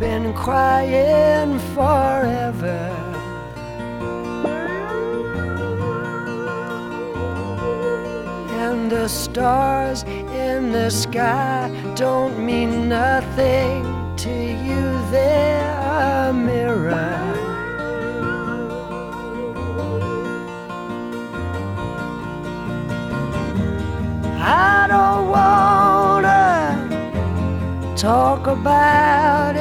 been crying forever. And the stars in the sky don't mean nothing to you, they're a mirror. I don't wanna talk about